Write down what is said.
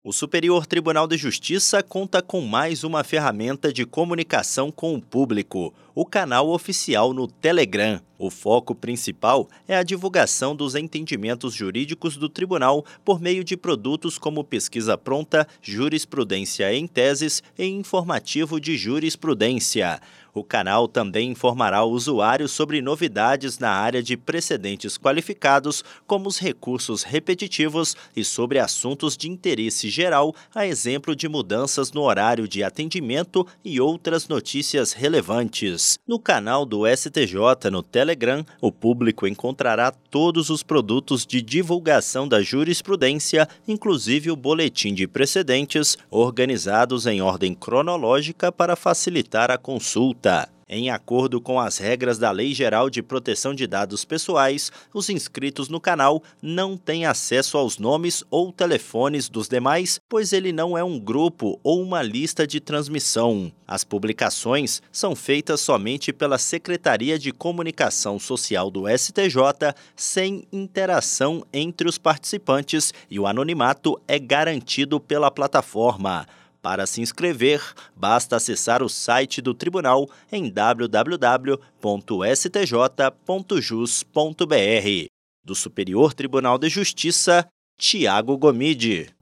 O Superior Tribunal de Justiça conta com mais uma ferramenta de comunicação com o público, o canal oficial no Telegram. O foco principal é a divulgação dos entendimentos jurídicos do tribunal por meio de produtos como pesquisa pronta, jurisprudência em teses e informativo de jurisprudência. O canal também informará o usuário sobre novidades na área de precedentes qualificados, como os recursos repetitivos e sobre assuntos de interesse geral, a exemplo de mudanças no horário de atendimento e outras notícias relevantes. No canal do STJ no Telegram, o público encontrará todos os produtos de divulgação da jurisprudência, inclusive o boletim de precedentes, organizados em ordem cronológica para facilitar a consulta. Em acordo com as regras da Lei Geral de Proteção de Dados Pessoais, os inscritos no canal não têm acesso aos nomes ou telefones dos demais, pois ele não é um grupo ou uma lista de transmissão. As publicações são feitas somente pela Secretaria de Comunicação Social do STJ, sem interação entre os participantes, e o anonimato é garantido pela plataforma. Para se inscrever, basta acessar o site do tribunal em www.stj.jus.br. Do Superior Tribunal de Justiça, Tiago Gomide.